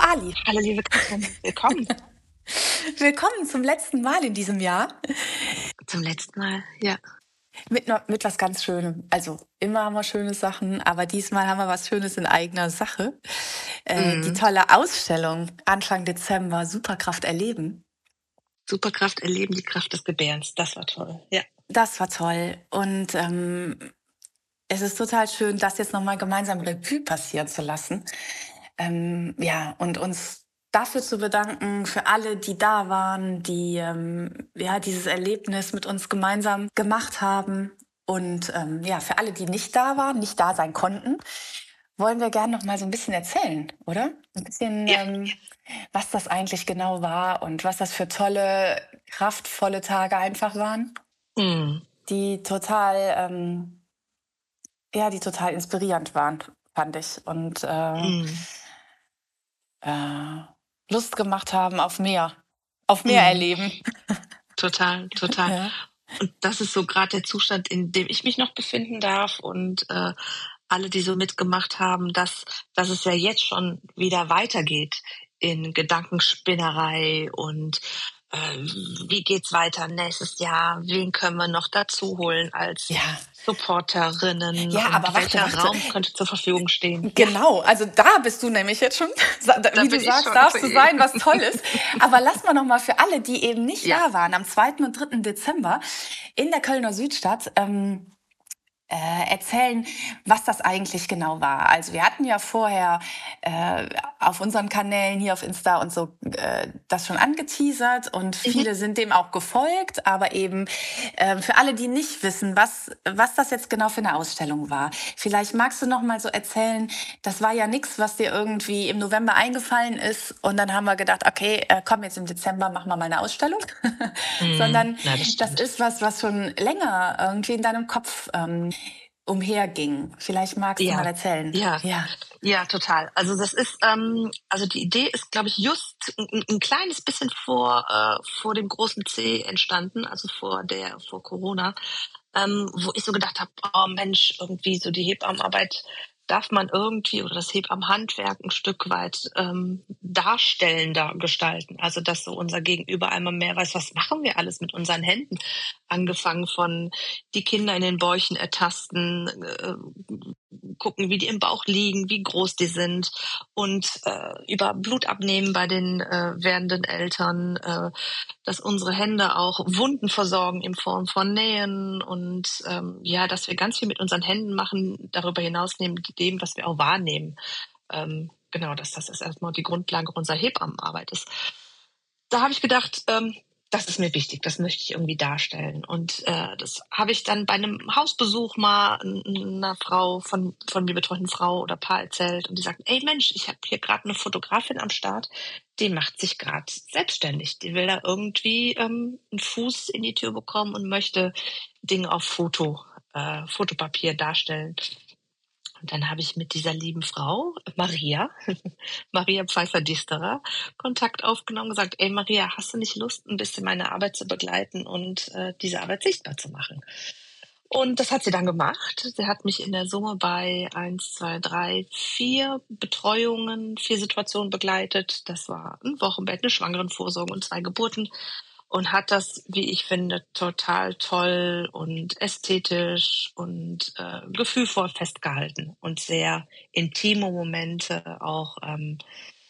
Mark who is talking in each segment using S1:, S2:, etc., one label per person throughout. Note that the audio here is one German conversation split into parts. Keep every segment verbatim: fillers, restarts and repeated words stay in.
S1: Ali.
S2: Hallo liebe Katrin, willkommen.
S1: Willkommen zum letzten Mal in diesem Jahr.
S2: Zum letzten Mal, ja.
S1: Mit, noch, mit was ganz Schönem. Also immer haben wir schöne Sachen, aber diesmal haben wir was Schönes in eigener Sache. Äh, die
S2: Mhm.
S1: tolle Ausstellung Anfang Dezember, Superkraft erleben.
S2: Superkraft erleben, die Kraft des Gebärens. Das war toll, ja.
S1: Das war toll. Und ähm, es ist total schön, das jetzt nochmal gemeinsam Revue passieren zu lassen. Ähm, ja, und uns dafür zu bedanken, für alle, die da waren, die ähm, ja, dieses Erlebnis mit uns gemeinsam gemacht haben. Und ähm, ja, für alle, die nicht da waren, nicht da sein konnten, wollen wir gerne noch mal so ein bisschen erzählen, oder? Ein bisschen,
S2: Ja.
S1: ähm, was das eigentlich genau war und was das für tolle, kraftvolle Tage einfach waren,
S2: Mhm.
S1: die total, ähm, ja, die total inspirierend waren, fand ich. Und äh,
S2: Mhm.
S1: äh, Lust gemacht haben auf mehr, auf mehr
S2: Mhm.
S1: erleben.
S2: Total, total.
S1: Ja.
S2: Und das ist so gerade der Zustand, in dem ich mich noch befinden darf und äh, alle, die so mitgemacht haben, dass, dass es ja jetzt schon wieder weitergeht in Gedankenspinnerei und äh, wie geht's weiter nächstes Jahr? Wen können wir noch dazu holen als
S1: Ja.
S2: Supporterinnen
S1: Ja, aber
S2: und
S1: warte,
S2: welcher
S1: warte.
S2: Raum könnte zur Verfügung stehen? Ja,
S1: Genau, also da bist du nämlich jetzt schon, sa- da-
S2: da
S1: wie du
S2: bin ich
S1: sagst,
S2: schon.
S1: darfst du sein, was toll ist. Aber lass mal noch mal für alle, die eben nicht
S2: Ja.
S1: da waren, am zweiten und dritten Dezember in der Kölner Südstadt, ähm, äh, erzählen, was das eigentlich genau war. Also wir hatten ja vorher äh, auf unseren Kanälen hier auf Insta und so äh, das schon angeteasert und
S2: Mhm.
S1: viele sind dem auch gefolgt, aber eben äh, für alle, die nicht wissen, was, was das jetzt genau für eine Ausstellung war. Vielleicht magst du noch mal so erzählen, das war ja nichts, was dir irgendwie im November eingefallen ist und dann haben wir gedacht, okay, äh, komm, jetzt im Dezember machen wir mal eine Ausstellung,
S2: Mhm.
S1: sondern
S2: Ja, das
S1: das
S2: stimmt.
S1: ist was, was schon länger irgendwie in deinem Kopf ähm, umherging. Vielleicht magst du mal
S2: Ja,
S1: erzählen.
S2: ja,
S1: Ja.
S2: ja, total. Also das ist, ähm, also die Idee ist, glaube ich, just ein, ein kleines bisschen vor äh, vor dem großen C entstanden, also vor der vor Corona, ähm, wo ich so gedacht habe, oh Mensch, irgendwie so die Hebammenarbeit darf man irgendwie oder das Hebammenhandwerk ein Stück weit ähm, darstellender gestalten. Also dass so unser Gegenüber einmal mehr weiß, was machen wir alles mit unseren Händen, angefangen von die Kinder in den Bäuchen ertasten, äh, gucken, wie die im Bauch liegen, wie groß die sind und äh, über Blut abnehmen bei den äh, werdenden Eltern, äh, dass unsere Hände auch Wunden versorgen in Form von Nähen und ähm, ja, dass wir ganz viel mit unseren Händen machen, darüber hinaus neben dem, was wir auch wahrnehmen. Ähm, genau, dass das ist erstmal die Grundlage unserer Hebammenarbeit ist. Da habe ich gedacht, ähm, das ist mir wichtig, das möchte ich irgendwie darstellen. Und äh, das habe ich dann bei einem Hausbesuch mal n- einer Frau von, von mir betreuten Frau oder Paar erzählt. Und die sagten, ey Mensch, ich habe hier gerade eine Fotografin am Start, die macht sich gerade selbstständig. Die will da irgendwie ähm, einen Fuß in die Tür bekommen und möchte Dinge auf Foto, äh, Fotopapier darstellen. Und dann habe ich mit dieser lieben Frau, Maria, Maria Pfeiffer-Disterer, Kontakt aufgenommen und gesagt, ey Maria, hast du nicht Lust, ein bisschen meine Arbeit zu begleiten und äh, diese Arbeit sichtbar zu machen? Und das hat sie dann gemacht. Sie hat mich in der Summe bei eins, zwei, drei, vier Betreuungen, vier Situationen begleitet. Das war ein Wochenbett, eine Schwangerenvorsorge und zwei Geburten. Und hat das, wie ich finde, total toll und ästhetisch und äh, gefühlvoll festgehalten und sehr intime Momente auch ähm,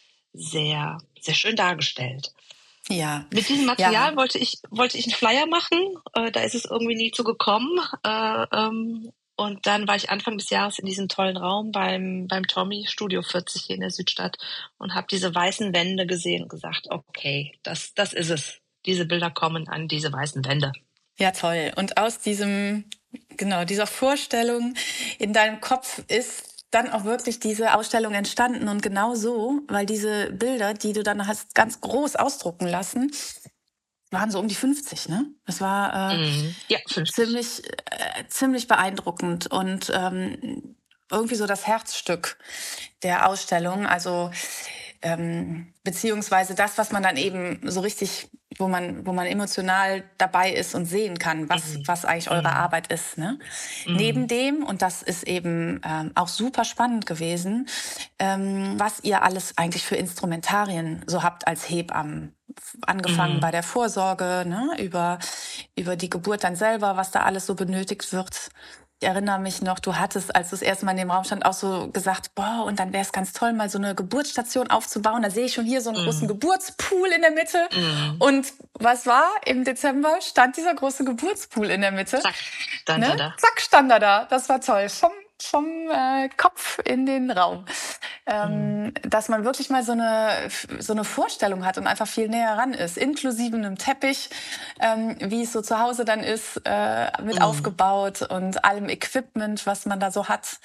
S2: sehr, sehr schön dargestellt.
S1: Ja.
S2: Mit diesem
S1: Ja.
S2: Material wollte ich, wollte ich einen Flyer machen. Äh, da ist es irgendwie nie zu gekommen. Äh, ähm, und dann war ich Anfang des Jahres in diesem tollen Raum beim, beim Tommy Studio vierzig hier in der Südstadt und habe diese weißen Wände gesehen und gesagt, okay, das, das ist es. Diese Bilder kommen an diese weißen Wände.
S1: Ja, toll. Und aus diesem, genau, dieser Vorstellung in deinem Kopf ist dann auch wirklich diese Ausstellung entstanden und genau so, weil diese Bilder, die du dann hast ganz groß ausdrucken lassen, waren so um die fünfzig, ne? Das war äh,
S2: Mhm. Ja, fünfzig.
S1: ziemlich, äh, ziemlich beeindruckend und ähm, irgendwie so das Herzstück der Ausstellung. Also ähm, beziehungsweise das, was man dann eben so richtig wo man, wo man emotional dabei ist und sehen kann, was,
S2: Mhm.
S1: was eigentlich eure
S2: Mhm.
S1: Arbeit ist. Ne?
S2: Mhm.
S1: Neben dem, und das ist eben ähm, auch super spannend gewesen, ähm, was ihr alles eigentlich für Instrumentarien so habt als Hebammen. Angefangen
S2: Mhm.
S1: bei der Vorsorge, ne? über, über die Geburt dann selber, was da alles so benötigt wird. Ich erinnere mich noch, du hattest, als du das erste Mal in dem Raum stand, auch so gesagt, boah, und dann wäre es ganz toll, mal so eine Geburtsstation aufzubauen. Da sehe ich schon hier so einen großen
S2: Mhm.
S1: Geburtspool in der Mitte.
S2: Mhm.
S1: Und was war? Im Dezember stand dieser große Geburtspool in der Mitte.
S2: Zack, dann
S1: Ne?
S2: da da.
S1: Zack, stand er da. Das war toll. Vom, vom äh, Kopf in den Raum. Ähm, dass man wirklich mal so eine, so eine Vorstellung hat und einfach viel näher ran ist, inklusive einem Teppich, ähm, wie es so zu Hause dann ist, äh, mit
S2: Mhm.
S1: aufgebaut und allem Equipment, was man da so hat.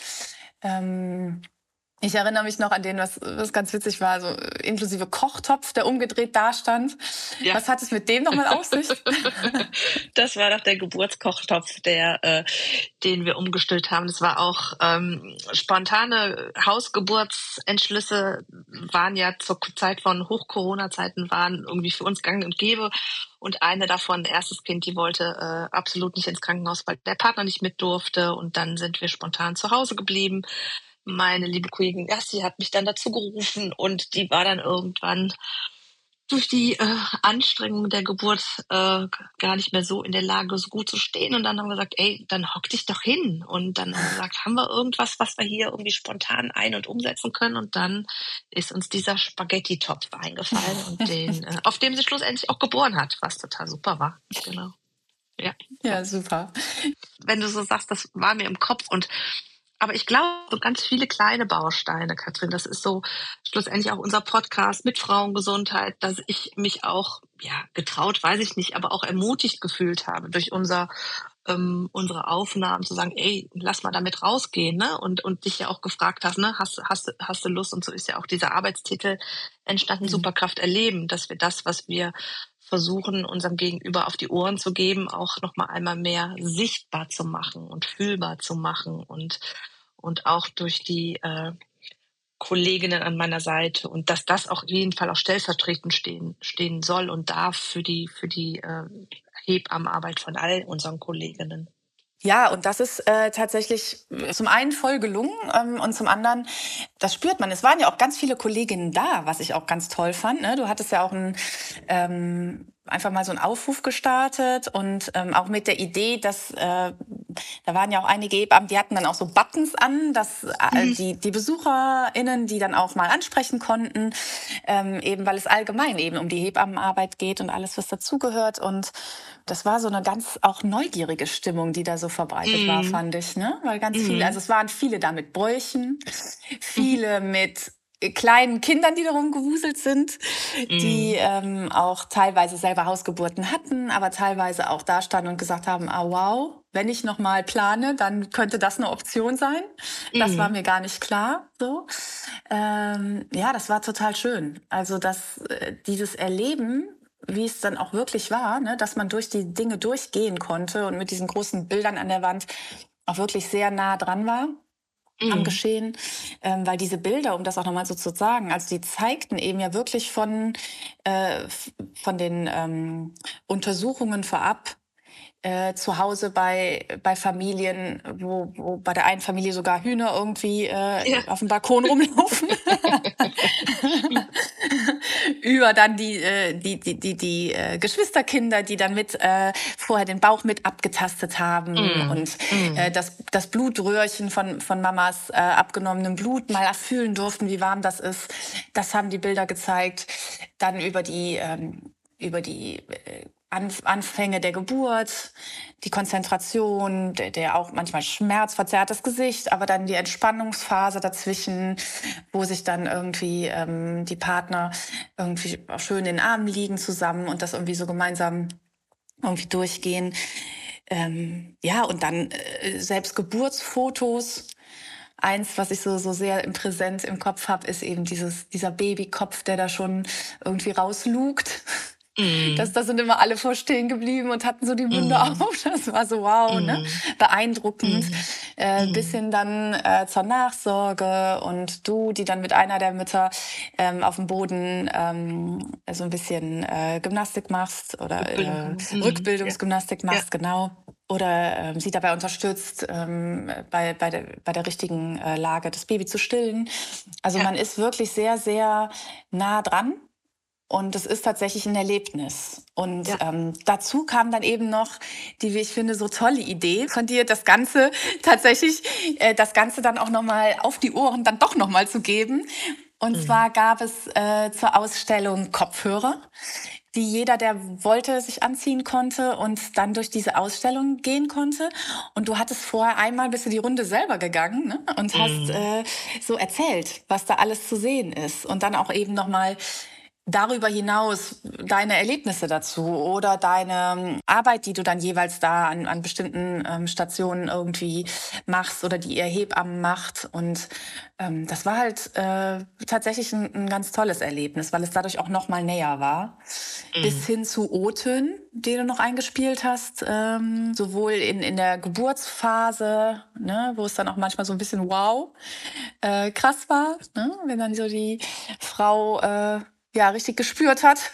S1: Ähm, ich erinnere mich noch an den, was, was ganz witzig war, so inklusive Kochtopf, der umgedreht dastand.
S2: Ja.
S1: Was hat es mit dem nochmal auf sich?
S2: Das war doch der Geburtskochtopf, der, äh, den wir umgestellt haben. Das war auch ähm, spontane Hausgeburtsentschlüsse, waren ja zur Zeit von Hoch-Corona-Zeiten, waren irgendwie für uns gang und gäbe. Und eine davon, erstes Kind, die wollte äh, absolut nicht ins Krankenhaus, weil der Partner nicht mit durfte. Und dann sind wir spontan zu Hause geblieben. Meine liebe Kollegin Gassi hat mich dann dazu gerufen und die war dann irgendwann durch die äh, Anstrengung der Geburt äh, gar nicht mehr so in der Lage, so gut zu stehen. Und dann haben wir gesagt, ey, dann hock dich doch hin. Und dann haben wir gesagt, haben wir irgendwas, was wir hier irgendwie spontan ein- und umsetzen können? Und dann ist uns dieser Spaghetti-Topf eingefallen, und den, äh, auf dem sie schlussendlich auch geboren hat, was total super war. Genau. Ja.
S1: Ja, super.
S2: Wenn du so sagst, das war mir im Kopf. Und aber ich glaube, so ganz viele kleine Bausteine, Katrin, das ist so schlussendlich auch unser Podcast mit Frauengesundheit, dass ich mich auch, ja, getraut, weiß ich nicht, aber auch ermutigt gefühlt habe durch unser, ähm, unsere Aufnahmen zu sagen, ey, lass mal damit rausgehen, ne? Und, und dich ja auch gefragt hast, ne, hast, hast, hast du Lust? Und so ist ja auch dieser Arbeitstitel entstanden,
S1: Mhm.
S2: Superkraft erleben, dass wir das, was wir versuchen, unserem Gegenüber auf die Ohren zu geben, auch noch mal einmal mehr sichtbar zu machen und fühlbar zu machen, und und auch durch die äh, Kolleginnen an meiner Seite, und dass das auch auf jeden Fall auch stellvertretend stehen stehen soll und darf für die für die äh, Hebammenarbeit von all unseren Kolleginnen.
S1: Ja, und das ist äh, tatsächlich zum einen voll gelungen ähm, und zum anderen, das spürt man. Es waren ja auch ganz viele Kolleginnen da, was ich auch ganz toll fand. Ne? Du hattest ja auch ein, ähm, einfach mal so einen Aufruf gestartet und ähm, auch mit der Idee, dass äh, da waren ja auch einige Hebammen, die hatten dann auch so Buttons an, dass äh,
S2: Mhm.
S1: die, die BesucherInnen, die dann auch mal ansprechen konnten, ähm, eben weil es allgemein eben um die Hebammenarbeit geht und alles, was dazugehört. Und das war so eine ganz auch neugierige Stimmung, die da so verbreitet war,
S2: Mhm.
S1: fand ich, ne? Weil ganz viele,
S2: Mhm.
S1: also es waren viele da mit Bräuchen,
S2: Mhm.
S1: viele mit kleinen Kindern, die darum gewuselt sind, die
S2: Mhm.
S1: ähm, auch teilweise selber Hausgeburten hatten, aber teilweise auch da standen und gesagt haben, ah wow, wenn ich noch mal plane, dann könnte das eine Option sein. Das war
S2: Mhm.
S1: mir gar nicht klar. So, ähm, ja, das war total schön. Also das, äh, dieses Erleben, wie es dann auch wirklich war, ne, dass man durch die Dinge durchgehen konnte und mit diesen großen Bildern an der Wand auch wirklich sehr nah dran war am
S2: Mhm.
S1: Geschehen, ähm, weil diese Bilder, um das auch nochmal so zu sagen, also die zeigten eben ja wirklich von, äh, f- von den ähm, Untersuchungen vorab, äh, zu Hause bei, bei Familien, wo, wo bei der einen Familie sogar Hühner irgendwie äh,
S2: Ja.
S1: auf dem Balkon rumlaufen. Über dann die, äh, die, die, die, die äh, Geschwisterkinder, die dann mit äh, vorher den Bauch mit abgetastet haben
S2: Mhm.
S1: und äh,
S2: Mhm.
S1: das, das Blutröhrchen von, von Mamas äh, abgenommenem Blut mal erfühlen durften, wie warm das ist. Das haben die Bilder gezeigt. Dann über die, ähm, über die äh, Anf Anfänge der Geburt, die Konzentration, der, der auch manchmal schmerzverzerrtes Gesicht, aber dann die Entspannungsphase dazwischen, wo sich dann irgendwie ähm, die Partner irgendwie auch schön in den Armen liegen zusammen und das irgendwie so gemeinsam irgendwie durchgehen. Ähm, ja, und dann äh, selbst Geburtsfotos. Eins, was ich so, so sehr im Präsent im Kopf habe, ist eben dieses, dieser Babykopf, der da schon irgendwie rauslugt. Das,
S2: Mhm.
S1: da sind immer alle vor stehen geblieben und hatten so die Munde
S2: Mhm.
S1: auf. Das war so wow, ne?
S2: Mhm.
S1: Beeindruckend.
S2: Mhm.
S1: äh, bis
S2: Mhm.
S1: hin dann äh, zur Nachsorge und du, die dann mit einer der Mütter ähm, auf dem Boden ähm, so ein bisschen äh, Gymnastik machst oder
S2: Rückbildung
S1: äh,
S2: kann man. Mhm. Ja,
S1: Rückbildungsgymnastik
S2: ja.
S1: machst, genau. Oder ähm, sie dabei unterstützt, ähm, bei, bei, der, bei der richtigen äh, Lage das Baby zu stillen. Also
S2: Ja.
S1: man ist wirklich sehr, sehr nah dran. Und es ist tatsächlich ein Erlebnis. Und
S2: Ja.
S1: ähm, dazu kam dann eben noch die, wie ich finde, so tolle Idee von dir, das Ganze tatsächlich, äh, das Ganze dann auch nochmal auf die Ohren dann doch nochmal zu geben. Und
S2: Mhm.
S1: zwar gab es äh, zur Ausstellung Kopfhörer, die jeder, der wollte, sich anziehen konnte und dann durch diese Ausstellung gehen konnte. Und du hattest vorher einmal, bist du die Runde selber gegangen, ne? Und hast
S2: Mhm.
S1: äh, so erzählt, was da alles zu sehen ist. Und dann auch eben nochmal darüber hinaus deine Erlebnisse dazu oder deine ähm, Arbeit, die du dann jeweils da an, an bestimmten ähm, Stationen irgendwie machst oder die ihr Hebammen macht. Und ähm, das war halt äh, tatsächlich ein, ein ganz tolles Erlebnis, weil es dadurch auch noch mal näher war. Bis
S2: Mhm.
S1: hin zu O-Tönen, die du noch eingespielt hast, ähm, sowohl in, in der Geburtsphase, ne, wo es dann auch manchmal so ein bisschen wow, äh, krass war, ne, wenn dann so die Frau äh, ja richtig gespürt hat,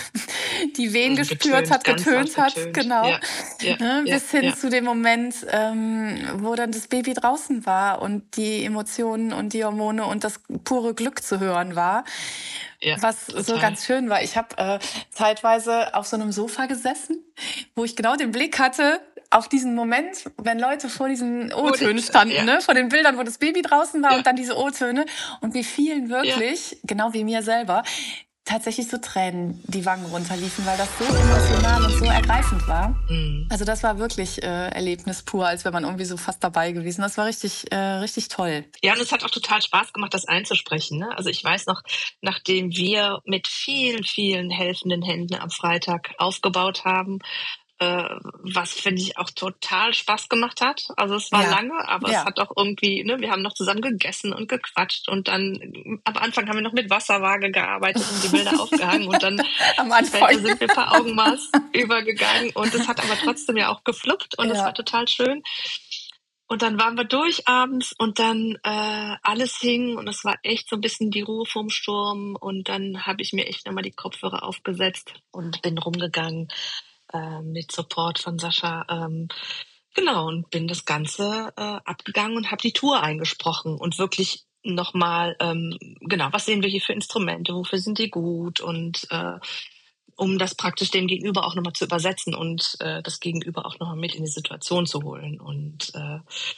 S1: die Wehen
S2: Mhm.
S1: gespürt
S2: Getönt,
S1: hat,
S2: ganz sanft
S1: getönt hat,
S2: getönt.
S1: genau,
S2: Ja, ja,
S1: ne,
S2: ja,
S1: bis hin
S2: ja,
S1: zu dem Moment, ähm, wo dann das Baby draußen war und die Emotionen und die Hormone und das pure Glück zu hören war.
S2: ja,
S1: Was so
S2: total.
S1: ganz schön war. Ich habe äh, zeitweise auf so einem Sofa gesessen, wo ich genau den Blick hatte auf diesen Moment, wenn Leute vor diesen
S2: Wurde
S1: O-Tönen
S2: ich,
S1: standen,
S2: ja,
S1: ne? Vor den Bildern, wo das Baby draußen war
S2: ja,
S1: und dann diese O-Töne. Und wie vielen
S2: ja.
S1: wirklich, genau wie mir selber, tatsächlich so Tränen die Wangen runterliefen, weil das so emotional und so ergreifend war.
S2: Mhm.
S1: Also das war wirklich äh, Erlebnis pur, als wäre man irgendwie so fast dabei gewesen. Das war richtig, äh, richtig toll.
S2: Ja, und es hat auch total Spaß gemacht, das einzusprechen, ne? Also, ich weiß noch, nachdem wir mit vielen, vielen helfenden Händen am Freitag aufgebaut haben, äh, was, finde ich, auch total Spaß gemacht hat. Also, es war
S1: Ja,
S2: lange, aber es
S1: ja.
S2: hat auch irgendwie, ne, wir haben noch zusammen gegessen und gequatscht und dann am Anfang haben wir noch mit Wasserwaage gearbeitet und die Bilder aufgehangen und dann
S1: Am Anfang.
S2: später sind wir per Augenmaß übergegangen und es hat aber trotzdem ja auch gefluppt und es war
S1: Ja.
S2: total schön. Und dann waren wir durch abends und dann äh, alles hing und es war echt so ein bisschen die Ruhe vorm Sturm und dann habe ich mir echt noch mal die Kopfhörer aufgesetzt und bin rumgegangen äh, mit Support von Sascha. Ähm, genau, und bin das Ganze äh, abgegangen und habe die Tour eingesprochen und wirklich noch mal, ähm, genau, was sehen wir hier für Instrumente, wofür sind die gut und äh, um das praktisch dem Gegenüber auch noch mal zu übersetzen und äh, das Gegenüber auch noch mal mit in die Situation zu holen und äh,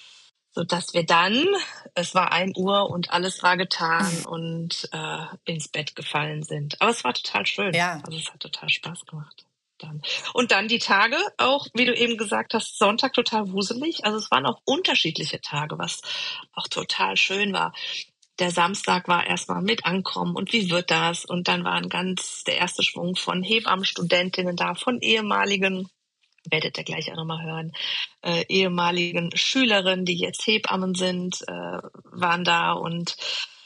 S2: sodass wir dann, es war ein Uhr und alles war getan und äh, ins Bett gefallen sind. Aber es war total schön.
S1: Ja.
S2: Also es hat total Spaß gemacht. Dann. Und dann die Tage auch, wie du eben gesagt hast, Sonntag total wuselig. Also es waren auch unterschiedliche Tage, was auch total schön war. Der Samstag war erstmal mit Ankommen und wie wird das? Und dann waren ganz der erste Schwung von Hebammenstudentinnen da, von ehemaligen, werdet ihr gleich auch nochmal hören, äh, ehemaligen Schülerinnen, die jetzt Hebammen sind, äh, waren da und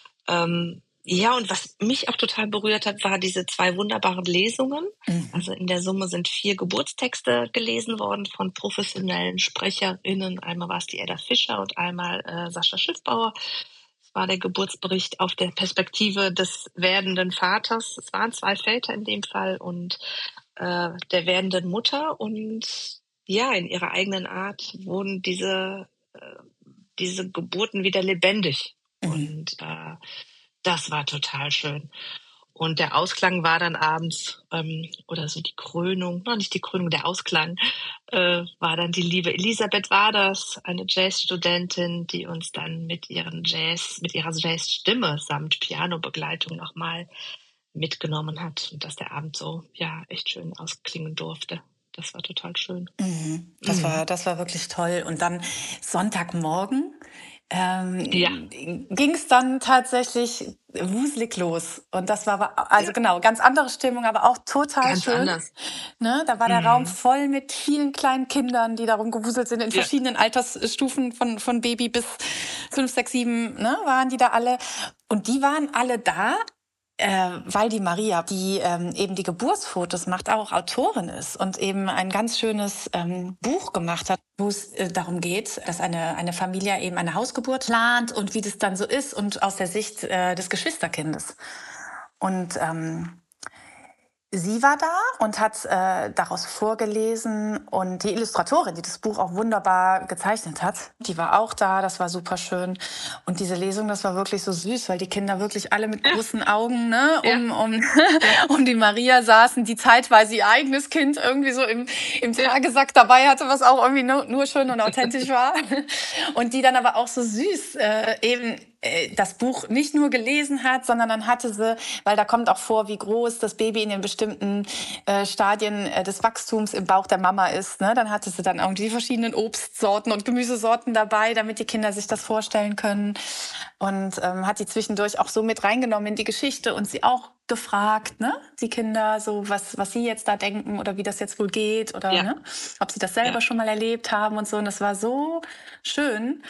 S2: ähm, ja, und was mich auch total berührt hat, war diese zwei wunderbaren Lesungen.
S1: Mhm.
S2: Also in der Summe sind vier Geburtstexte gelesen worden von professionellen SprecherInnen. Einmal war es die Edda Fischer und einmal äh, Sascha Schiffbauer. Es war der Geburtsbericht auf der Perspektive des werdenden Vaters. Es waren zwei Väter in dem Fall und äh, der werdenden Mutter. Und ja, in ihrer eigenen Art wurden diese, äh, diese Geburten wieder lebendig.
S1: Mhm.
S2: Und äh, das war total schön. Und der Ausklang war dann abends, ähm, oder so die Krönung, noch nicht die Krönung, der Ausklang, äh, war dann die liebe Elisabeth Waders, eine Jazzstudentin, die uns dann mit ihren Jazz, mit ihrer Jazzstimme samt Pianobegleitung nochmal mitgenommen hat und dass der Abend so, ja, echt schön ausklingen durfte. Das war total schön.
S1: Mhm. Das
S2: Mhm.
S1: war, das war wirklich toll. Und dann Sonntagmorgen
S2: Ja,
S1: ähm, ging es dann tatsächlich wuselig los. Und das war aber- also
S2: ja,
S1: genau ganz andere Stimmung, aber auch total
S2: ganz
S1: schön.
S2: anders.
S1: Ne? Da war der Raum
S2: Mhm.
S1: voll mit vielen kleinen Kindern, die darum gewuselt sind in
S2: Ja,
S1: verschiedenen Altersstufen von, von Baby bis fünf, sechs, sieben, ne? Waren die da alle. Und die waren alle da äh, weil die Maria, die ähm, eben die Geburtsfotos macht, auch Autorin ist und eben ein ganz schönes ähm, Buch gemacht hat, wo es äh, darum geht, dass eine, eine Familie eben eine Hausgeburt plant und wie das dann so ist und aus der Sicht äh, des Geschwisterkindes. Und ähm, sie war da und hat äh, daraus vorgelesen und die Illustratorin, die das Buch auch wunderbar gezeichnet hat, die war auch da, das war super schön. Und diese Lesung, das war wirklich so süß, weil die Kinder wirklich alle mit
S2: Ja,
S1: großen Augen ne,
S2: ja,
S1: um, um,
S2: ja,
S1: um die Maria saßen, die zeitweise ihr eigenes Kind irgendwie so im, im
S2: ja.
S1: Tragesack dabei hatte, was auch irgendwie nur, nur schön und authentisch war. Und die dann aber auch so süß äh, eben äh, das Buch nicht nur gelesen hat, sondern dann hatte sie, weil da kommt auch vor, wie groß das Baby in den bestimmten äh, Stadien äh, des Wachstums im Bauch der Mama ist. Ne? Dann hatte sie dann irgendwie die verschiedenen Obstsorten und Gemüsesorten dabei, damit die Kinder sich das vorstellen können. Und ähm, hat die zwischendurch auch so mit reingenommen in die Geschichte und sie auch gefragt, ne? Die Kinder, so was, was sie jetzt da denken oder wie das jetzt wohl geht oder
S2: Ja,
S1: ne? Ob sie das
S2: ja.
S1: selber schon mal erlebt haben und so. Und das war so schön,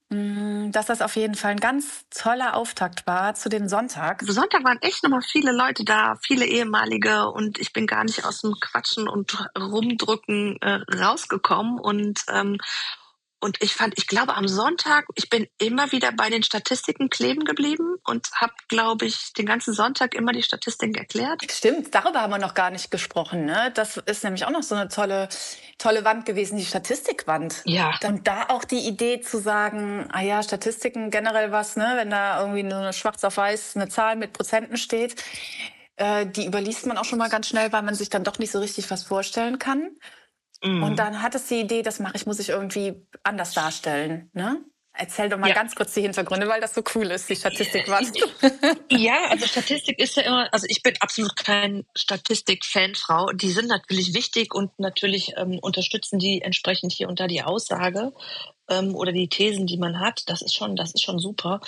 S1: Mm, dass das auf jeden Fall ein ganz toller Auftakt war zu dem Sonntag.
S2: Sonntag waren echt nochmal viele Leute da, viele ehemalige und ich bin gar nicht aus dem Quatschen und Rumdrücken äh, rausgekommen und ähm, und ich fand, ich glaube am Sonntag, ich bin immer wieder bei den Statistiken kleben geblieben und habe, glaube ich, den ganzen Sonntag immer die Statistiken erklärt.
S1: Stimmt, darüber haben wir noch gar nicht gesprochen. Ne? Das ist nämlich auch noch so eine tolle, tolle Wand gewesen, die Statistikwand.
S2: Ja,
S1: Und da auch die Idee zu sagen, ah ja, Statistiken generell was, ne? Wenn da irgendwie so eine schwarz auf weiß eine Zahl mit Prozenten steht, äh, die überliest man auch schon mal ganz schnell, weil man sich dann doch nicht so richtig was vorstellen kann. Und
S2: mm.
S1: dann hat es die Idee, das mache ich, muss ich irgendwie anders darstellen. Ne? Erzähl doch mal
S2: Ja.
S1: ganz kurz die Hintergründe, weil das so cool ist, die Statistikwand.
S2: Ja, also Statistik ist ja immer, also ich bin absolut kein Statistik-Fanfrau. Die sind natürlich wichtig und natürlich ähm, unterstützen die entsprechend hier und da die Aussage ähm, oder die Thesen, die man hat. Das ist schon, das ist schon super.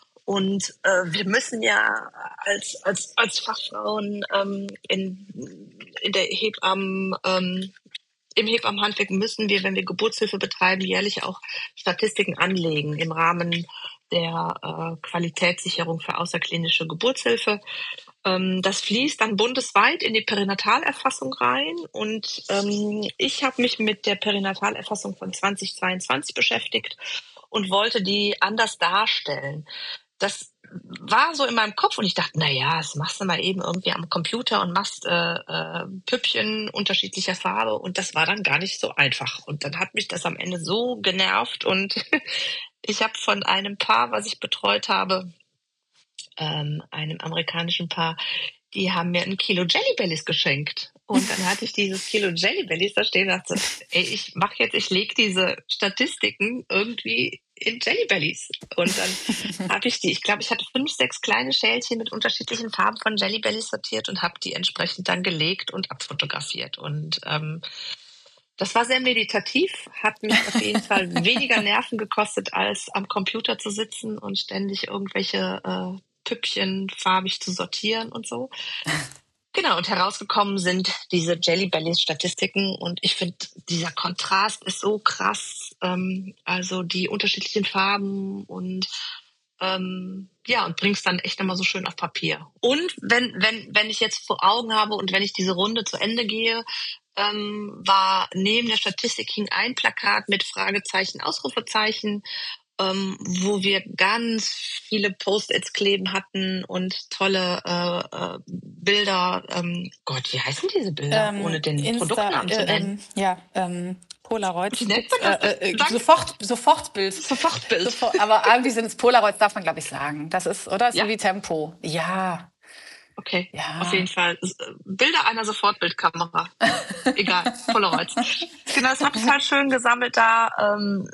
S2: Und äh, wir müssen ja als, als, als Fachfrauen ähm, in, in der Hebammen, ähm, im Hebammenhandwerk müssen wir, wenn wir Geburtshilfe betreiben, jährlich auch Statistiken anlegen im Rahmen der äh, Qualitätssicherung für außerklinische Geburtshilfe. Ähm, das fließt dann bundesweit in die Perinatalerfassung rein und ähm, ich habe mich mit der Perinatalerfassung von zweitausendzweiundzwanzig beschäftigt und wollte die anders darstellen. Das war so in meinem Kopf und ich dachte, na ja, das machst du mal eben irgendwie am Computer und machst äh, äh, Püppchen unterschiedlicher Farbe und das war dann gar nicht so einfach. Und dann hat mich das am Ende so genervt und ich habe von einem Paar, was ich betreut habe, ähm, einem amerikanischen Paar, die haben mir ein Kilo Jellybellies geschenkt. Und dann hatte ich dieses Kilo Jellybellies da stehen und dachte, ey, ich mach jetzt, ich lege diese Statistiken irgendwie in Jellybellies. Und dann habe ich die, ich glaube, ich hatte fünf, sechs kleine Schälchen mit unterschiedlichen Farben von Jellybellies sortiert und habe die entsprechend dann gelegt und abfotografiert. Und ähm, das war sehr meditativ, hat mich auf jeden Fall weniger Nerven gekostet, als am Computer zu sitzen und ständig irgendwelche äh, Püppchen farbig zu sortieren und so. Genau, und herausgekommen sind diese Jelly Bellies Statistiken und ich finde, dieser Kontrast ist so krass, ähm, also die unterschiedlichen Farben und ähm, ja, und bring's dann echt nochmal so schön auf Papier. Und wenn, wenn, wenn ich jetzt vor Augen habe und wenn ich diese Runde zu Ende gehe, ähm, war neben der Statistik hing ein Plakat mit Fragezeichen, Ausrufezeichen, ähm, wo wir ganz viele Post-its kleben hatten und tolle äh, äh, Bilder. Ähm, Gott, wie heißen diese Bilder,
S1: Ähm,
S2: ohne den
S1: Insta,
S2: Produktnamen zu
S1: äh,
S2: nennen?
S1: ähm, ja, ähm, Polaroid.
S2: Wie nennt
S1: Gibt's,
S2: man
S1: äh,
S2: das denn?
S1: äh, äh,
S2: Danke.
S1: sofort, Sofortbild.
S2: Sofortbild.
S1: Sofort, aber irgendwie sind es Polaroids, darf man glaube ich sagen. Das ist, oder? So
S2: Ja,
S1: wie Tempo. Ja,
S2: okay. Auf jeden
S1: ja.
S2: Fall. S- Bilder einer Sofortbildkamera. Egal, Polaroids. Genau, das habe ich halt schön gesammelt da. Ähm,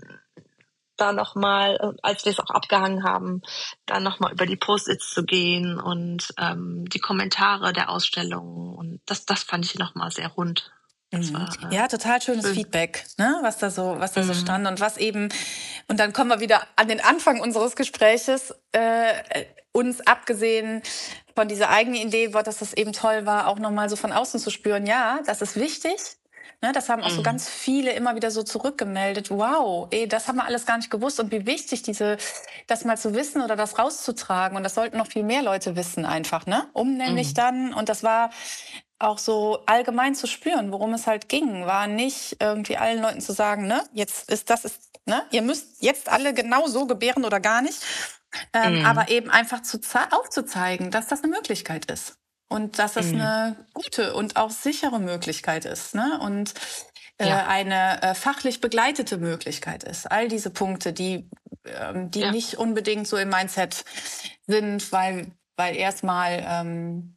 S2: da nochmal, als wir es auch abgehangen haben, da nochmal über die Post-its zu gehen und ähm, die Kommentare der Ausstellung. Und das, das fand ich nochmal sehr rund. Das
S1: Mhm.
S2: war
S1: Ja, total
S2: äh,
S1: schönes
S2: schön.
S1: Feedback, ne? Was da so, was da so
S2: Mhm.
S1: stand und was eben, und dann kommen wir wieder an den Anfang unseres Gespräches, äh, äh, uns abgesehen von dieser eigenen Idee, dass das eben toll war, auch nochmal so von außen zu spüren, ja, das ist wichtig. Ne, das haben auch so
S2: Mhm.
S1: ganz viele immer wieder so zurückgemeldet. Wow, ey, das haben wir alles gar nicht gewusst und wie wichtig diese, das mal zu wissen oder das rauszutragen. Und das sollten noch viel mehr Leute wissen einfach, ne? Um nämlich
S2: Mhm.
S1: dann, und das war auch so allgemein zu spüren, worum es halt ging, war nicht irgendwie allen Leuten zu sagen, ne, jetzt ist das, ist, ne, ihr müsst jetzt alle genau so gebären oder gar nicht, ähm,
S2: Mhm.
S1: aber eben einfach zu zei- aufzuzeigen, dass das eine Möglichkeit ist und dass das
S2: Mhm.
S1: eine gute und auch sichere Möglichkeit ist, ne, und äh,
S2: Ja,
S1: eine äh, fachlich begleitete Möglichkeit ist. All diese Punkte, die, ähm, die
S2: ja.
S1: nicht unbedingt so im Mindset sind, weil, weil erstmal ähm,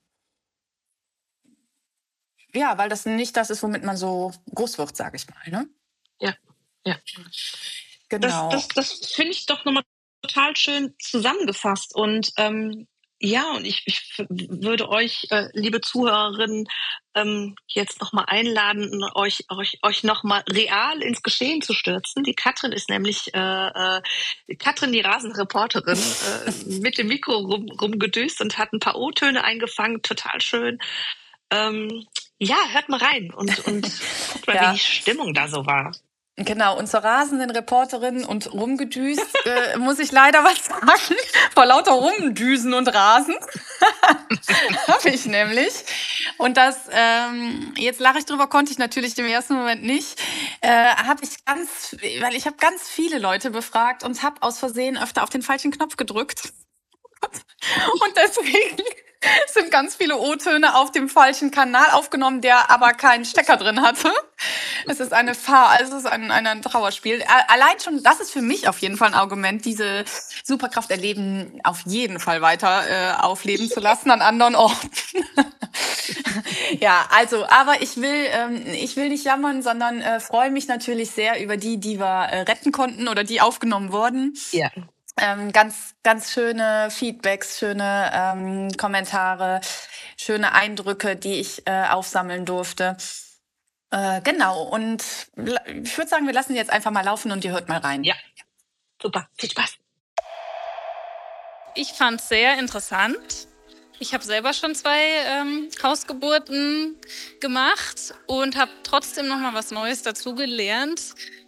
S1: ja, weil das nicht das ist, womit man so groß wird, sage ich mal, ne?
S2: Ja, ja. Das
S1: Genau.
S2: das das finde ich doch noch mal total schön zusammengefasst und, ähm, ja, und ich ich w würde euch, äh, liebe Zuhörerinnen, ähm, jetzt noch mal einladen, euch euch euch noch mal real ins Geschehen zu stürzen. Die Katrin ist nämlich, äh, äh Katrin, die Rasenreporterin, äh, mit dem Mikro rum rumgedüst und hat ein paar O-Töne eingefangen, total schön. Ähm, ja, hört mal rein und und guckt mal, wie die
S1: Ja,
S2: Stimmung da so war.
S1: genau. Und zur rasenden Reporterin und rumgedüst, äh, muss ich leider was sagen. Vor lauter Rumdüsen und Rasen habe ich nämlich. Und das, ähm, jetzt lache ich drüber, konnte ich natürlich im ersten Moment nicht, äh, habe ich ganz, weil ich habe ganz viele Leute befragt und habe aus Versehen öfter auf den falschen Knopf gedrückt. Und deswegen sind ganz viele O-Töne auf dem falschen Kanal aufgenommen, der aber keinen Stecker drin hatte. Es ist eine Fahr, es ist ein, ein, ein Trauerspiel. A- Allein schon, das ist für mich auf jeden Fall ein Argument, diese Superkraft erleben auf jeden Fall weiter äh, aufleben zu lassen an anderen Orten. Ja, also, aber ich will, ähm, ich will nicht jammern, sondern äh, freue mich natürlich sehr über die, die wir äh, retten konnten oder die aufgenommen wurden.
S2: Ja.
S1: Ähm, ganz, ganz schöne Feedbacks, schöne ähm, Kommentare, schöne Eindrücke, die ich äh, aufsammeln durfte. Äh, genau, und la- ich würde sagen, wir lassen jetzt einfach mal laufen und ihr hört mal rein.
S2: Ja, super. Viel Spaß.
S3: Ich fand es sehr interessant. Ich habe selber schon zwei ähm, Hausgeburten gemacht und habe trotzdem noch mal was Neues dazugelernt.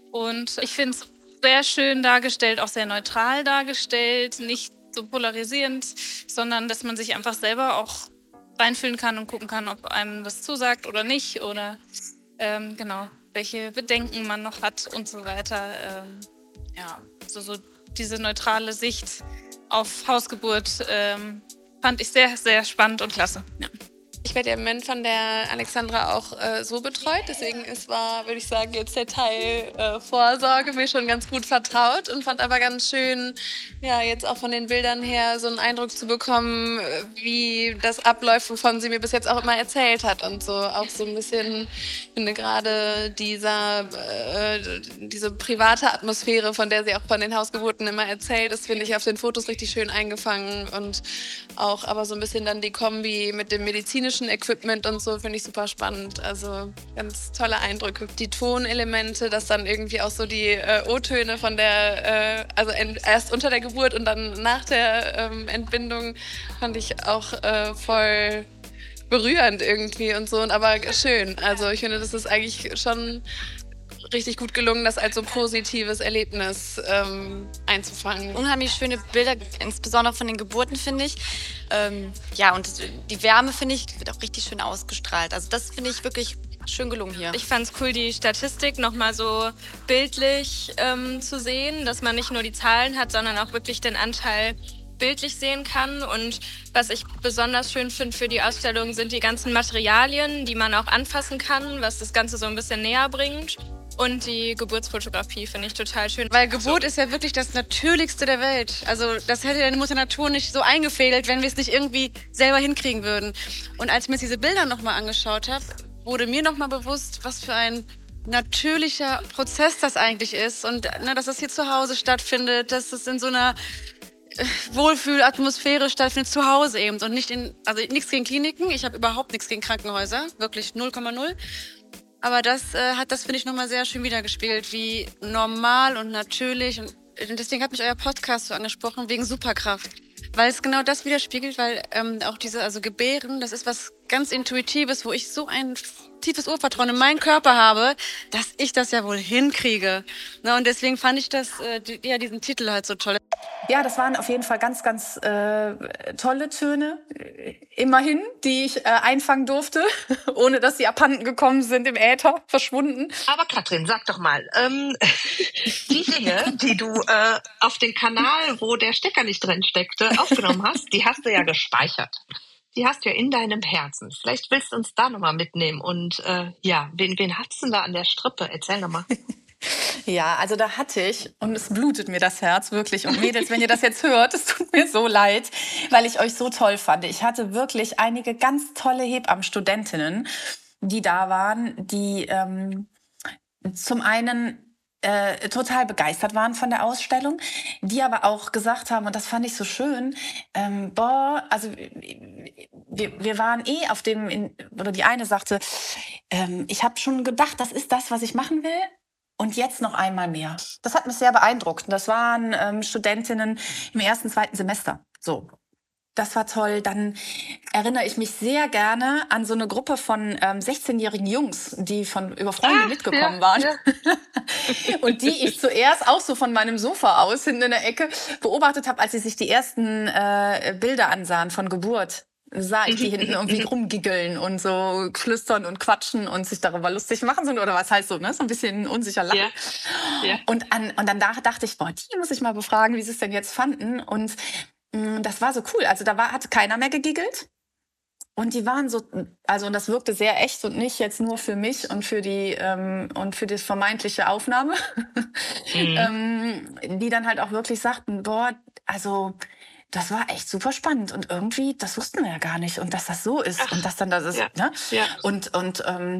S3: Und ich finde es sehr schön dargestellt, auch sehr neutral dargestellt, nicht so polarisierend, sondern dass man sich einfach selber auch reinfühlen kann und gucken kann, ob einem das zusagt oder nicht oder ähm, genau, welche Bedenken man noch hat und so weiter. Ähm, ja, so, so diese neutrale Sicht auf Hausgeburt ähm, fand ich sehr, sehr spannend und klasse. Ja.
S4: Ich werde ja im Moment von der Alexandra auch äh, so betreut, deswegen ist, war, würde ich sagen, jetzt der Teil äh, Vorsorge mir schon ganz gut vertraut und fand aber ganz schön, ja, jetzt auch von den Bildern her so einen Eindruck zu bekommen, äh, wie das abläuft, wovon sie mir bis jetzt auch immer erzählt hat und so auch so ein bisschen, ich finde gerade dieser, äh, diese private Atmosphäre, von der sie auch von den Hausgeburten immer erzählt, das finde ich auf den Fotos richtig schön eingefangen und auch aber so ein bisschen dann die Kombi mit dem medizinischen Equipment und so finde ich super spannend. Also ganz tolle Eindrücke. Die Tonelemente, dass dann irgendwie auch so die äh, O-Töne von der, äh, also en- erst unter der Geburt und dann nach der ähm, Entbindung fand ich auch äh, voll berührend irgendwie und so, und aber schön. Also ich finde, das ist eigentlich schon richtig gut gelungen, das als so positives Erlebnis ähm, einzufangen.
S5: Unheimlich schöne Bilder, insbesondere von den Geburten, finde ich. Ähm, ja, und die Wärme, finde ich, wird auch richtig schön ausgestrahlt. Also das finde ich wirklich schön gelungen hier.
S3: Ich fand es cool, die Statistik nochmal so bildlich ähm, zu sehen, dass man nicht nur die Zahlen hat, sondern auch wirklich den Anteil bildlich sehen kann. Und was ich besonders schön finde für die Ausstellung, sind die ganzen Materialien, die man auch anfassen kann, was das Ganze so ein bisschen näher bringt. Und die Geburtsfotografie finde ich total schön.
S6: Weil Geburt ist ja wirklich das Natürlichste der Welt. Also das hätte deine Mutter Natur nicht so eingefädelt, wenn wir es nicht irgendwie selber hinkriegen würden. Und als ich mir jetzt diese Bilder nochmal angeschaut habe, wurde mir nochmal bewusst, was für ein natürlicher Prozess das eigentlich ist. Und ne, dass das hier zu Hause stattfindet, dass es in so einer äh, Wohlfühlatmosphäre stattfindet, zu Hause eben. Und nicht in, also nichts gegen Kliniken, ich habe überhaupt nichts gegen Krankenhäuser, wirklich null Komma null. Aber das äh, hat das, finde ich, nochmal sehr schön wiedergespiegelt, wie normal und natürlich. Und deswegen hat mich euer Podcast so angesprochen, wegen Superkraft. Weil es genau das widerspiegelt, weil ähm, auch diese, also Gebären, das ist was ganz Intuitives, wo ich so ein tiefes Urvertrauen in meinen Körper habe, dass ich das ja wohl hinkriege. Na, und deswegen fand ich das, äh, die, ja, diesen Titel halt so toll.
S1: Ja, das waren auf jeden Fall ganz, ganz äh, tolle Töne, äh, immerhin, die ich äh, einfangen durfte, ohne dass sie abhanden gekommen sind, im Äther verschwunden.
S2: Aber Katrin, sag doch mal, ähm, die Dinge, die du äh, auf den Kanal, wo der Stecker nicht drin steckte, aufgenommen hast, die hast du ja gespeichert. Die hast du ja in deinem Herzen. Vielleicht willst du uns da nochmal mitnehmen. Und äh, ja, wen, wen hattest du denn da an der Strippe? Erzähl doch mal.
S1: Ja, also da hatte ich, und es blutet mir das Herz wirklich. Und Mädels, wenn ihr das jetzt hört, es tut mir so leid, weil ich euch so toll fand. Ich hatte wirklich einige ganz tolle Hebammenstudentinnen, die da waren, die ähm, zum einen äh, total begeistert waren von der Ausstellung, die aber auch gesagt haben, und das fand ich so schön, ähm, boah, also wir, wir waren eh auf dem, in, oder die eine sagte, ähm, ich habe schon gedacht, das ist das, was ich machen will. Und jetzt noch einmal mehr. Das hat mich sehr beeindruckt. Das waren ähm, Studentinnen im ersten, zweiten Semester. So, das war toll. Dann erinnere ich mich sehr gerne an so eine Gruppe von ähm, sechzehnjährigen Jungs, die von über Freunde
S2: Ah,
S1: mitgekommen
S2: ja,
S1: waren.
S2: ja.
S1: Und die ich zuerst auch so von meinem Sofa aus hinten in der Ecke beobachtet habe, als sie sich die ersten äh, Bilder ansahen von Geburt. Sah ich die hinten irgendwie rumgiggeln und so flüstern und quatschen und sich darüber lustig machen sind oder was heißt so, ne? So ein bisschen unsicher lachen.
S2: Ja, ja.
S1: Und, an, und dann da, dachte ich, boah, die muss ich mal befragen, wie sie es denn jetzt fanden. Und mh, das war so cool. Also da war, hat keiner mehr gegiggelt. Und die waren so, also und das wirkte sehr echt und nicht jetzt nur für mich und für die ähm, und für die vermeintliche Aufnahme,
S2: Mhm.
S1: ähm, die dann halt auch wirklich sagten, boah, also das war echt super spannend und irgendwie, das wussten wir ja gar nicht und dass das so ist
S2: Ach,
S1: und dass dann das ist,
S2: ja,
S1: ne?
S2: ja.
S1: Und und ähm,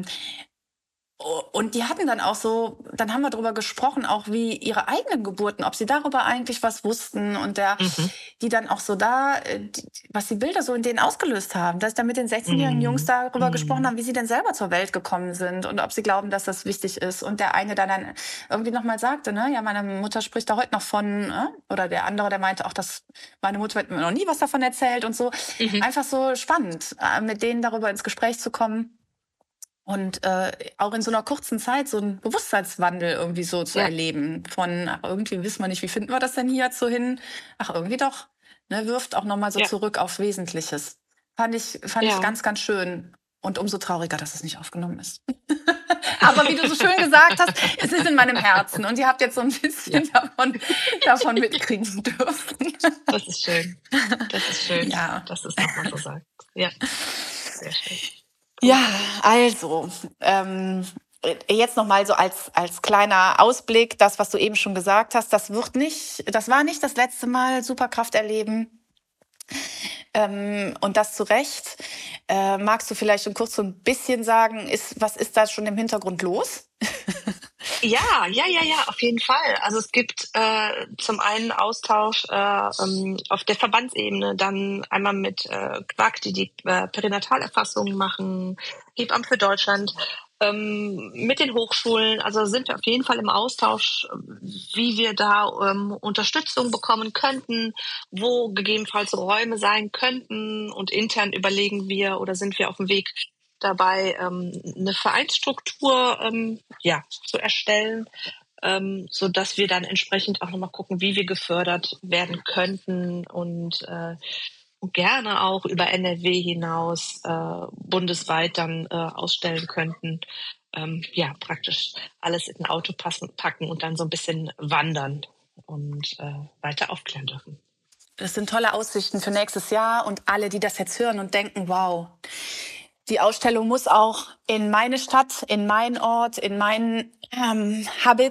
S1: und die hatten dann auch so, dann haben wir darüber gesprochen, auch wie ihre eigenen Geburten, ob sie darüber eigentlich was wussten und der,
S2: Mhm.
S1: die dann auch so da, äh, die, was die Bilder so in denen ausgelöst haben, dass ich dann mit den sechzehnjährigen Jungs
S2: Mhm.
S1: darüber gesprochen
S2: Mhm.
S1: haben, wie sie denn selber zur Welt gekommen sind und ob sie glauben, dass das wichtig ist. Und der eine dann, dann irgendwie nochmal sagte, ne, ja, meine Mutter spricht da heute noch von, äh? Oder der andere, der meinte auch, dass meine Mutter hat mir noch nie was davon erzählt und so.
S2: Mhm.
S1: Einfach so spannend, äh, mit denen darüber ins Gespräch zu kommen. Und äh, auch in so einer kurzen Zeit so einen Bewusstseinswandel irgendwie so zu
S2: Ja.
S1: erleben. Von, ach, irgendwie wissen wir nicht, wie finden wir das denn hier jetzt so hin? Ach, irgendwie doch. Ne, wirft auch nochmal so
S2: Ja.
S1: zurück auf Wesentliches. Fand ich, fand ich
S2: Ja.
S1: ganz, ganz schön. Und umso trauriger, dass es nicht aufgenommen ist. Aber wie du so schön gesagt hast, es ist in meinem Herzen. Und ihr habt jetzt so ein bisschen davon, davon mitkriegen dürfen.
S2: Das ist schön. Das ist schön,
S1: Ja.
S2: dass du es nochmal so sagst. Ja, sehr schön.
S1: Ja, also, ähm, jetzt nochmal so als, als kleiner Ausblick, das, was du eben schon gesagt hast, das wird nicht, das war nicht das letzte Mal Superkraft erleben. Ähm, und das zu Recht. Äh, magst du vielleicht schon kurz so ein bisschen sagen, ist, was ist da schon im Hintergrund los?
S2: Ja, ja, ja, ja, auf jeden Fall. Also es gibt äh, zum einen Austausch äh, ähm, auf der Verbandsebene, dann einmal mit äh, Quack, die die äh, Perinatalerfassungen machen, Hebammen für Deutschland, ähm, mit den Hochschulen. Also sind wir auf jeden Fall im Austausch, wie wir da ähm, Unterstützung bekommen könnten, wo gegebenenfalls Räume sein könnten und intern überlegen wir oder sind wir auf dem Weg dabei, ähm, eine Vereinsstruktur ähm, ja, zu erstellen, ähm, so dass wir dann entsprechend auch nochmal gucken, wie wir gefördert werden könnten und äh, gerne auch über N R W hinaus äh, bundesweit dann äh, ausstellen könnten. Ähm, ja, praktisch alles in ein Auto passen, packen und dann so ein bisschen wandern und äh, weiter aufklären dürfen.
S1: Das sind tolle Aussichten für nächstes Jahr und alle, die das jetzt hören und denken, wow, die Ausstellung muss auch in meine Stadt, in meinen Ort, in meinen ähm, Habit.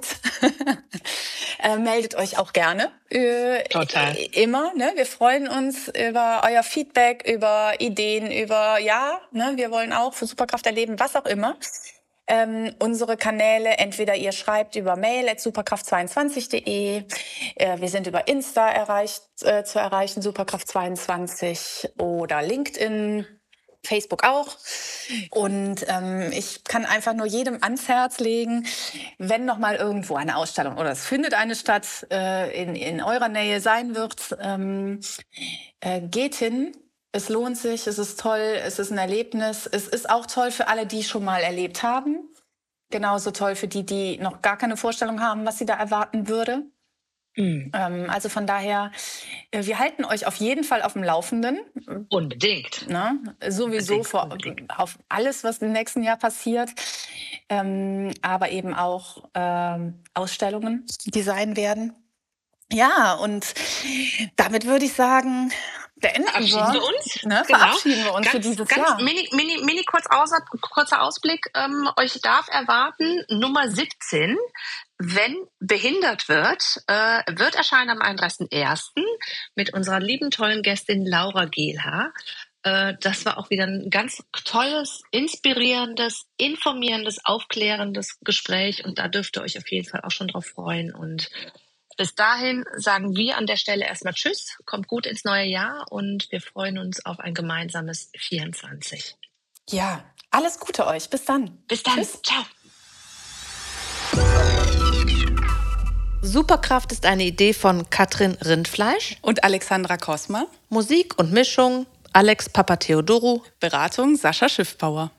S1: äh, meldet euch auch gerne. Äh,
S2: Total.
S1: Immer. Ne? Wir freuen uns über euer Feedback, über Ideen, über, ja, ne? Wir wollen auch für Superkraft erleben, was auch immer. Ähm, unsere Kanäle, entweder ihr schreibt über mail at superkraft zweiundzwanzig punkt de, äh, wir sind über Insta erreicht, äh, zu erreichen, superkraft zweiundzwanzig oder LinkedIn, Facebook auch. Und ähm, ich kann einfach nur jedem ans Herz legen, wenn noch mal irgendwo eine Ausstellung oder es findet eine statt, äh, in, in eurer Nähe sein wird, ähm, äh, geht hin. Es lohnt sich, es ist toll, es ist ein Erlebnis. Es ist auch toll für alle, die schon mal erlebt haben. Genauso toll für die, die noch gar keine Vorstellung haben, was sie da erwarten würde.
S2: Mhm.
S1: Ähm, also von daher, äh, wir halten euch auf jeden Fall auf dem Laufenden.
S2: Unbedingt.
S1: Ne? Sowieso
S2: Unbedingt,
S1: vor,
S2: unbedingt.
S1: auf alles, was im nächsten Jahr passiert. Ähm, aber eben auch ähm, Ausstellungen, die sein werden. Ja, und damit würde ich sagen, beenden
S2: Verabschieden wir
S1: wir,
S2: uns.
S1: ne?
S2: Genau.
S1: Verabschieden wir uns für
S2: Ganz,
S1: dieses
S2: ganz
S1: Jahr.
S2: mini, mini, mini kurz aus, kurzer Ausblick. Ähm, euch darf erwarten, Nummer siebzehn, wenn behindert wird, äh, wird erscheinen am einunddreißigsten ersten mit unserer lieben, tollen Gästin Laura Gehlhaar. Äh, das war auch wieder ein ganz tolles, inspirierendes, informierendes, aufklärendes Gespräch. Und da dürft ihr euch auf jeden Fall auch schon drauf freuen. Und bis dahin sagen wir an der Stelle erstmal Tschüss, kommt gut ins neue Jahr und wir freuen uns auf ein gemeinsames vierundzwanzig.
S1: Ja, alles Gute euch. Bis dann.
S2: Bis dann.
S1: Tschüss.
S2: Ciao.
S7: Superkraft ist eine Idee von Katrin Rindfleisch.
S8: Und Alexandra Kosma.
S7: Musik und Mischung Alex Papatheodorou.
S8: Beratung Sascha Schiffbauer.